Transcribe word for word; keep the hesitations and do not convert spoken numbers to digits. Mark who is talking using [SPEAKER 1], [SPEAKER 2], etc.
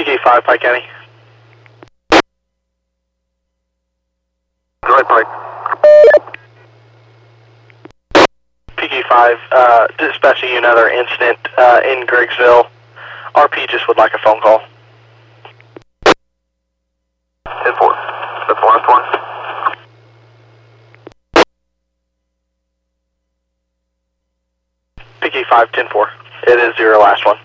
[SPEAKER 1] P K five, Pike County.
[SPEAKER 2] Go ahead, Pike.
[SPEAKER 1] P K five, uh, dispatching you another incident uh, in Greggsville. R P just would like a phone call.
[SPEAKER 2] ten four. That's the last one.
[SPEAKER 1] P K five, ten four. It is zero, last one.